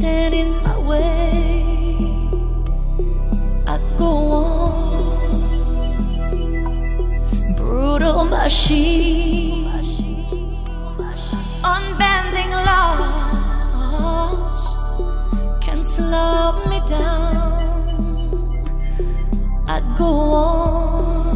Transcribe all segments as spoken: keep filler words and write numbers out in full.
stand in my way. I go on, brutal machines, unbending laws can slow me down. I go on,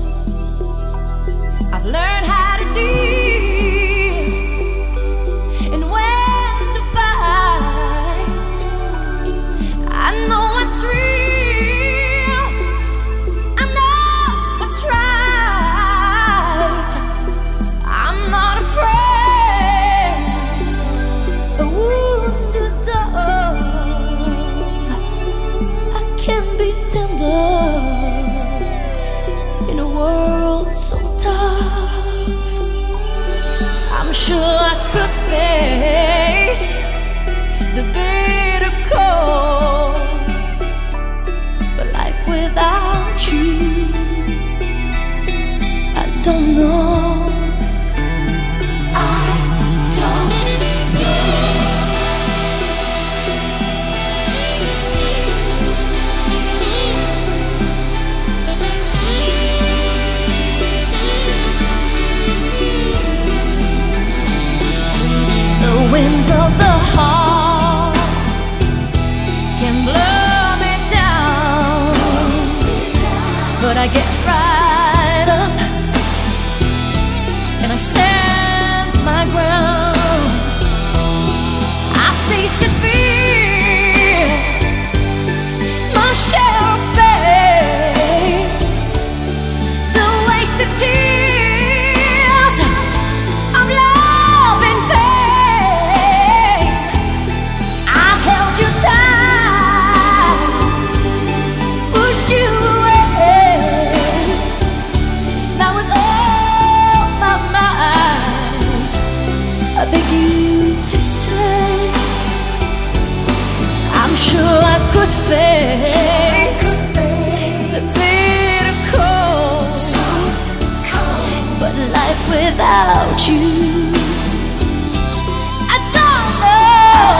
I've learned how to deal and when to fight. I know what's real, I know what's right. I'm not afraid, a wounded dove, I can be tender in a world so tough. I'm sure I could face the bitter cold, but life without you, I don't know. I don't know. The winds of the heart can blow me down, but I get right up and I stand my ground. I've tasted fear, my share of pain, the wasted tears of love in vain. I've held you tight, pushed you away. Now with all my might, I beg you to stay. I'm sure I could face the bitter cold, but life without you, I don't know.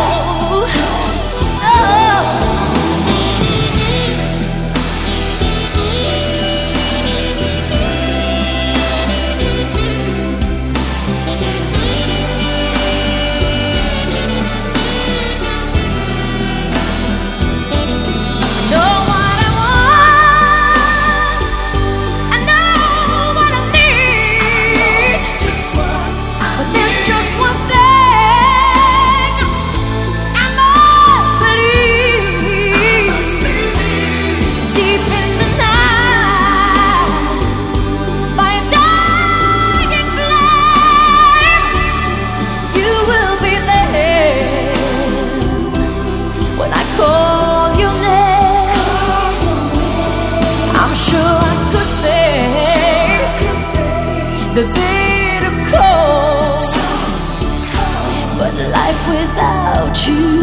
Oh. Know what I want, I know what I need, but there's just one thing I must believe. Deep in the night, by a dying flame, you will be there when I call your name. I'm sure I could face the bitter cold, but life without you,